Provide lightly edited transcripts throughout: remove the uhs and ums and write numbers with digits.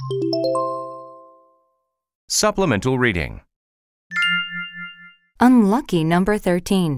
Supplemental reading. Unlucky number 13.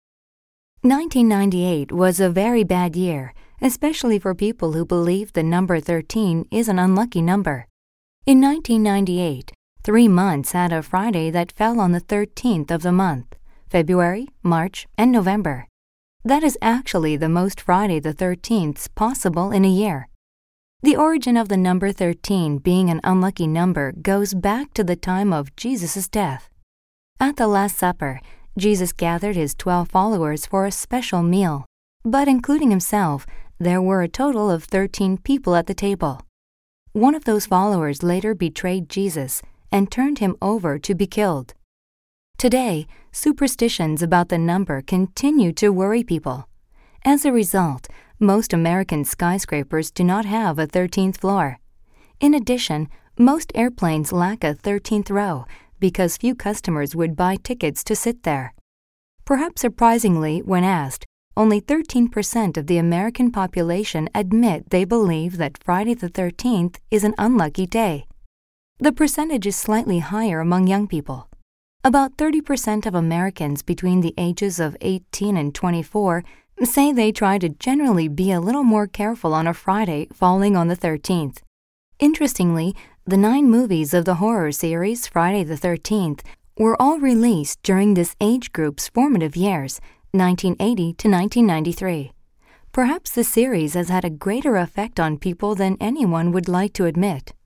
1998 was a very bad year, especially for people who believe the number 13 is an unlucky number. In 1998, 3 months had a Friday that fell on the 13th of the month: February, March, and November. That is actually the most Friday the 13ths possible in a year. The origin of the number 13 being an unlucky number goes back to the time of Jesus' death. At the Last Supper, Jesus gathered his 12 followers for a special meal, but including himself, there were a total of 13 people at the table. One of those followers later betrayed Jesus and turned him over to be killed. Today, superstitions about the number continue to worry people. As a result, most American skyscrapers do not have a 13th floor. In addition, most airplanes lack a 13th row because few customers would buy tickets to sit there. Perhaps surprisingly, when asked, only 13% of the American population admit they believe that Friday the 13th is an unlucky day. The percentage is slightly higher among young people. About 30% of Americans between the ages of 18 and 24 say they try to generally be a little more careful on a Friday falling on the 13th. Interestingly, the 9 movies of the horror series Friday the 13th were all released during this age group's formative years, 1980 to 1993. Perhaps the series has had a greater effect on people than anyone would like to admit.